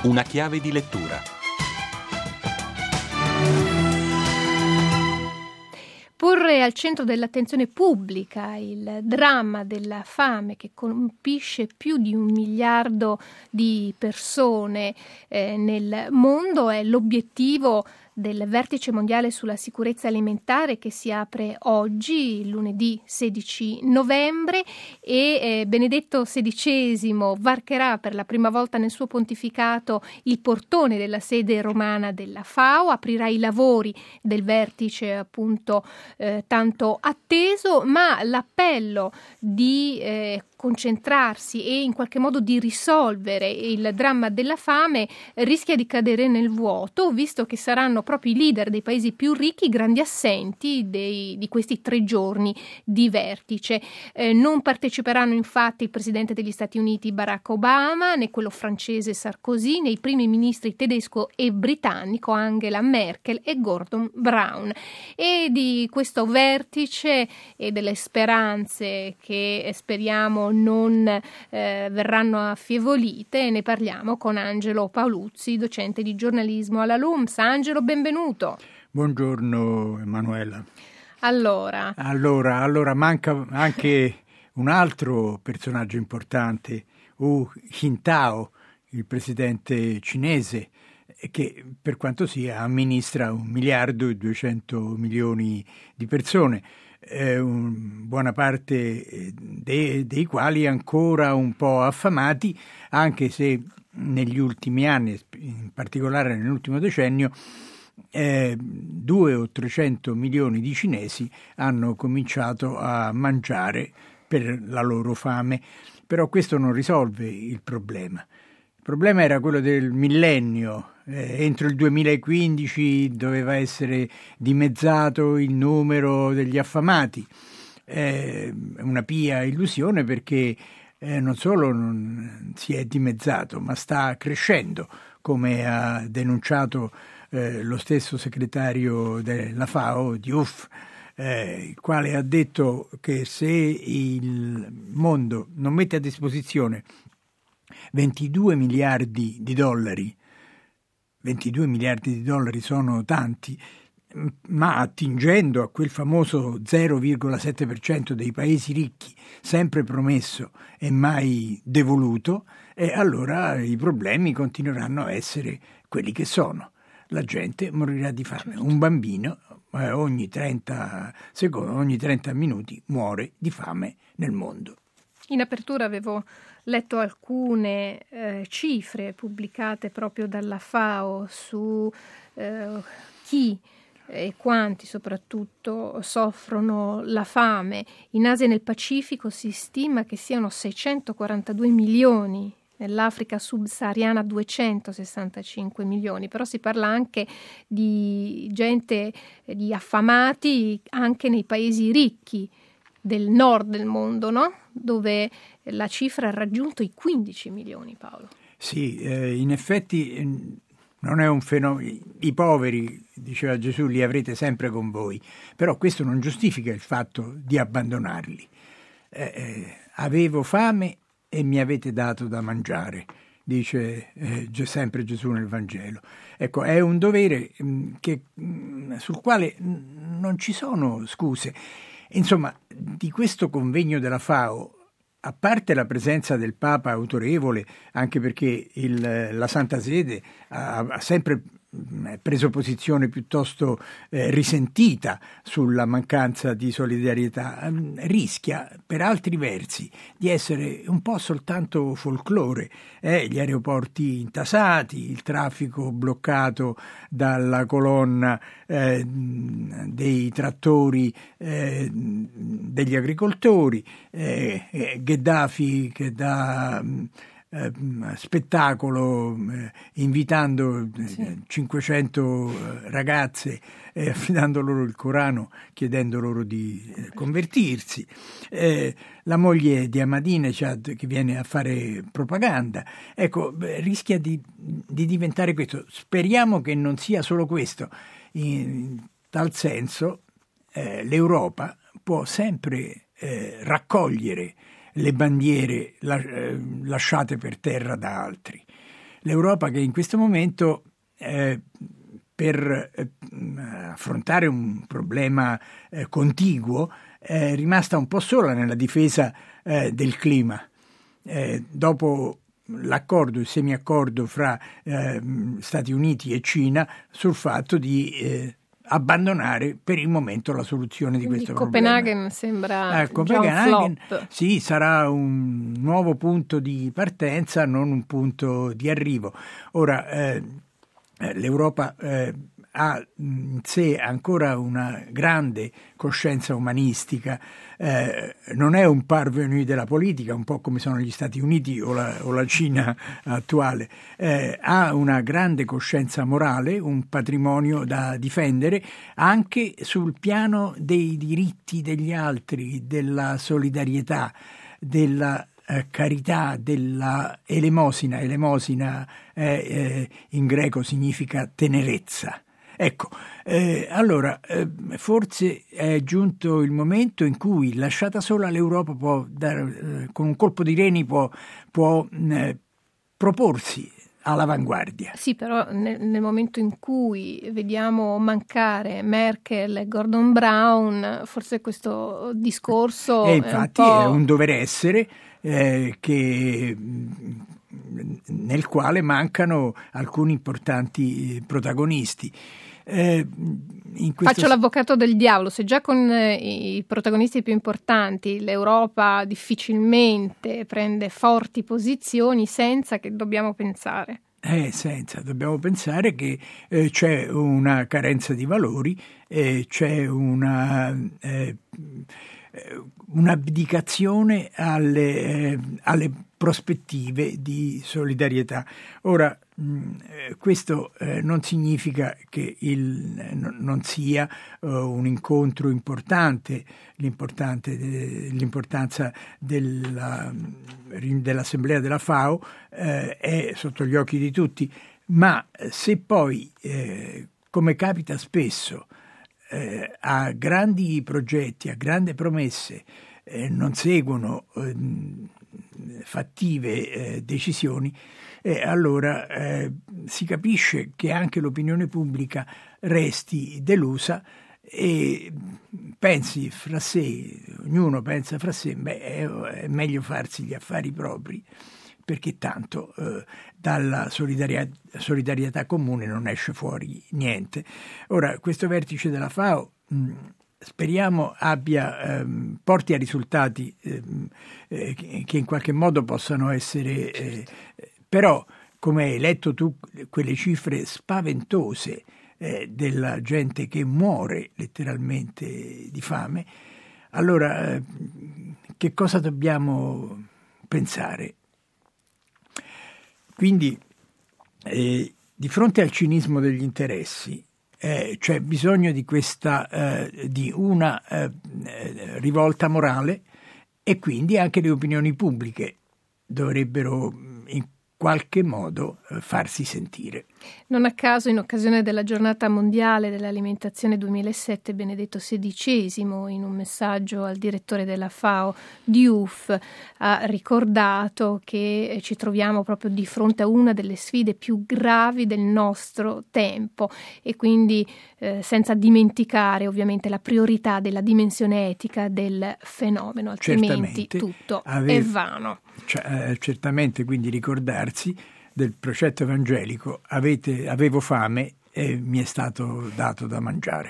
Una chiave di lettura. Porre al centro dell'attenzione pubblica il dramma della fame che colpisce più di 1 miliardo di persone nel mondo è l'obiettivo del Vertice mondiale sulla sicurezza alimentare che si apre oggi, lunedì 16 novembre, e Benedetto XVI varcherà per la prima volta nel suo pontificato il portone della sede romana della FAO, aprirà i lavori del vertice appunto tanto atteso, ma l'appello di concentrarsi e in qualche modo di risolvere il dramma della fame rischia di cadere nel vuoto, visto che saranno proprio i leader dei paesi più ricchi grandi assenti di questi 3 giorni di vertice. Non parteciperanno infatti il presidente degli Stati Uniti Barack Obama, né quello francese Sarkozy, né i primi ministri tedesco e britannico Angela Merkel e Gordon Brown. E di questo vertice e delle speranze che speriamo non verranno affievolite ne parliamo con Angelo Paoluzzi, docente di giornalismo alla LUMSS. Angelo, benvenuto. Buongiorno Emanuela. Allora, manca anche un altro personaggio importante, Hu Jintao, il presidente cinese, che per quanto sia amministra 1 miliardo e 200 milioni di persone, buona parte dei quali ancora un po' affamati, anche se negli ultimi anni, in particolare nell'ultimo decennio, 200 o 300 milioni di cinesi hanno cominciato a mangiare per la loro fame. Però questo non risolve il problema. Il problema era quello del millennio. Entro il 2015 doveva essere dimezzato il numero degli affamati. Una pia illusione, perché non solo non si è dimezzato, ma sta crescendo, come ha denunciato lo stesso segretario della FAO, Diouf, il quale ha detto che se il mondo non mette a disposizione 22 miliardi di dollari, 22 miliardi di dollari sono tanti, ma attingendo a quel famoso 0,7% dei paesi ricchi, sempre promesso e mai devoluto, allora i problemi continueranno a essere quelli che sono. La gente morirà di fame. Un bambino ogni 30 minuti muore di fame nel mondo. In apertura avevo letto alcune cifre pubblicate proprio dalla FAO su chi e quanti soprattutto soffrono la fame. In Asia e nel Pacifico si stima che siano 642 milioni, nell'Africa subsahariana 265 milioni, però si parla anche di gente, di affamati anche nei paesi ricchi del nord del mondo, no? Dove la cifra ha raggiunto i 15 milioni, Paolo. Sì, in effetti non è un fenomeno. I poveri, diceva Gesù, li avrete sempre con voi, però questo non giustifica il fatto di abbandonarli. Avevo fame e mi avete dato da mangiare, dice sempre Gesù nel Vangelo. Ecco, è un dovere sul quale non ci sono scuse. Insomma, di questo convegno della FAO, a parte la presenza del Papa autorevole, anche perché la Santa Sede ha sempre preso posizione piuttosto risentita sulla mancanza di solidarietà, rischia per altri versi di essere un po' soltanto folklore. Gli aeroporti intasati, il traffico bloccato dalla colonna dei trattori degli agricoltori, Gheddafi che dà spettacolo invitando 500 ragazze affidando loro il Corano, chiedendo loro di convertirsi, la moglie di Ahmadinejad che viene a fare propaganda. Ecco, rischia di diventare questo. Speriamo che non sia solo questo. In tal senso l'Europa può sempre raccogliere le bandiere lasciate per terra da altri. l'Europa che in questo momento per affrontare un problema contiguo è rimasta un po' sola nella difesa del clima. Dopo il semiaccordo fra Stati Uniti e Cina sul fatto di abbandonare per il momento la soluzione di questo Copenaghen problema. Sembra Copenaghen flop. Sì, sarà un nuovo punto di partenza, non un punto di arrivo. Ora, l'Europa ha in sé ancora una grande coscienza umanistica, non è un parvenu della politica, un po' come sono gli Stati Uniti o la Cina attuale, ha una grande coscienza morale, un patrimonio da difendere anche sul piano dei diritti degli altri, della solidarietà, della carità, della elemosina. Elemosina in greco significa tenerezza. Ecco, allora forse è giunto il momento in cui, lasciata sola, l'Europa può dare, con un colpo di reni può proporsi all'avanguardia. Sì, però nel momento in cui vediamo mancare Merkel e Gordon Brown, forse questo discorso infatti è un dovere essere nel quale mancano alcuni importanti protagonisti. Faccio l'avvocato del diavolo: se già con i protagonisti più importanti l'Europa difficilmente prende forti posizioni, senza che dobbiamo pensare? Dobbiamo pensare che c'è una carenza di valori, c'è un'abdicazione alle prospettive di solidarietà. Ora, questo non significa che non sia un incontro importante. L'importanza dell'Assemblea della FAO è sotto gli occhi di tutti, ma se poi, come capita spesso, a grandi progetti, a grandi promesse non seguono fattive decisioni, allora si capisce che anche l'opinione pubblica resti delusa e pensi fra sé, ognuno pensa fra sé, è meglio farsi gli affari propri, perché tanto dalla solidarietà comune non esce fuori niente. Ora, questo vertice della FAO speriamo porti a risultati che in qualche modo possano essere, però, come hai letto tu, quelle cifre spaventose della gente che muore letteralmente di fame, allora che cosa dobbiamo pensare? Quindi, di fronte al cinismo degli interessi, c'è bisogno di una rivolta morale, e quindi anche le opinioni pubbliche dovrebbero in qualche modo farsi sentire. Non a caso, in occasione della Giornata Mondiale dell'Alimentazione 2007, Benedetto XVI, in un messaggio al direttore della FAO, Diouf, ha ricordato che ci troviamo proprio di fronte a una delle sfide più gravi del nostro tempo, e quindi senza dimenticare ovviamente la priorità della dimensione etica del fenomeno, altrimenti tutto è vano. Certamente, quindi ricordarsi del precetto evangelico: avevo fame e mi è stato dato da mangiare.